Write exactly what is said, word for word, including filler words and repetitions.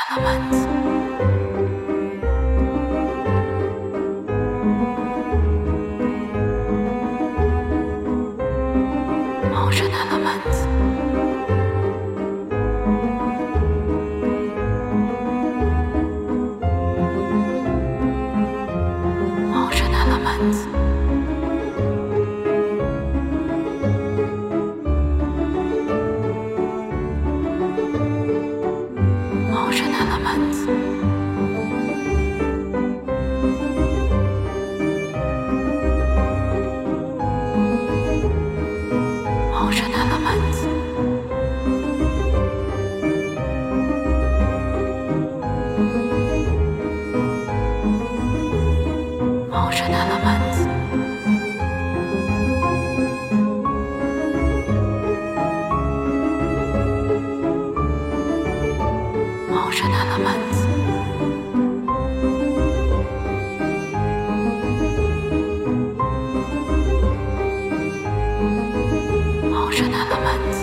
Element. Motion Element. Motion Element. Motion Element. Motion Element. Motion Element. Motion Element. Motion Element.